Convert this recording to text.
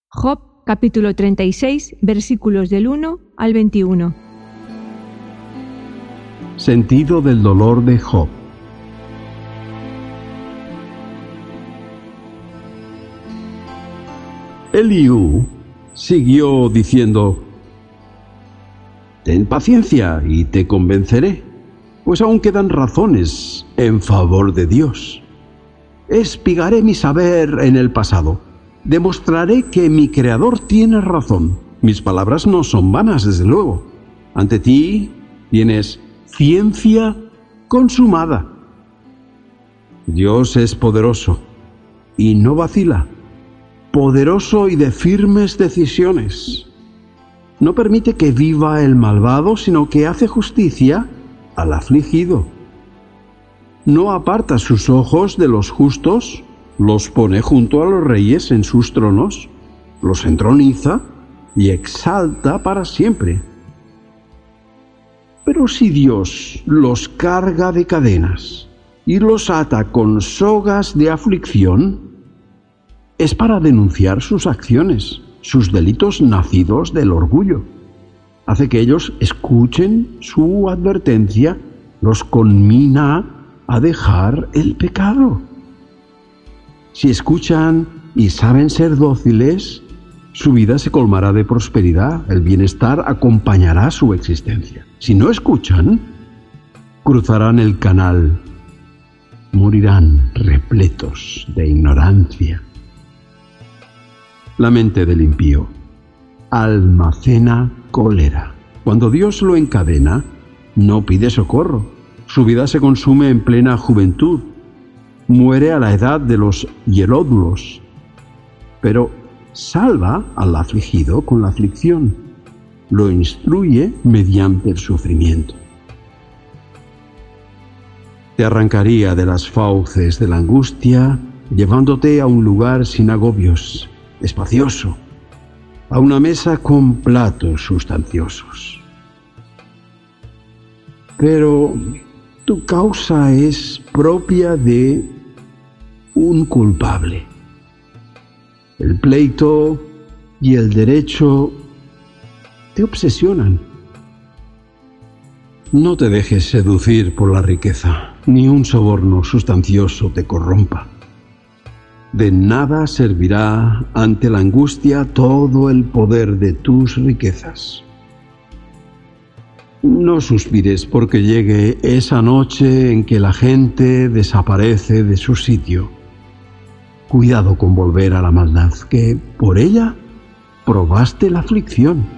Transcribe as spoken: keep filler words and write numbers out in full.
Job capítulo treinta y seis, versículos del uno al veintiuno. Sentido del dolor de Job. Eliú siguió diciendo: «Ten paciencia y te convenceré, pues aún quedan razones en favor de Dios. Espigaré mi saber en el pasado. Demostraré que mi Creador tiene razón. Mis palabras no son vanas, desde luego. Ante ti tienes ciencia consumada. Dios es poderoso y no vacila, poderoso y de firmes decisiones. No permite que viva el malvado, sino que hace justicia al afligido. No aparta sus ojos de los justos, los pone junto a los reyes en sus tronos, los entroniza y exalta para siempre. Pero si Dios los carga de cadenas y los ata con sogas de aflicción, es para denunciar sus acciones, sus delitos nacidos del orgullo. Hace que ellos escuchen su advertencia, los conmina a dejar el pecado. Si escuchan y saben ser dóciles, su vida se colmará de prosperidad, el bienestar acompañará su existencia. Si no escuchan, cruzarán el canal, morirán repletos de ignorancia. La mente del impío almacena cólera. Cuando Dios lo encadena, no pide socorro. Su vida se consume en plena juventud. Muere a la edad de los hieródulos, pero salva al afligido con la aflicción. Lo instruye mediante el sufrimiento. Te arrancaría de las fauces de la angustia, llevándote a un lugar sin agobios, espacioso, a una mesa con platos sustanciosos. Pero tu causa es propia de un culpable. El pleito y el derecho te obsesionan. No te dejes seducir por la riqueza, ni un soborno sustancioso te corrompa. De nada servirá ante la angustia todo el poder de tus riquezas. No suspires porque llegue esa noche en que la gente desaparece de su sitio. Cuidado con volver a la maldad, que por ella probaste la aflicción.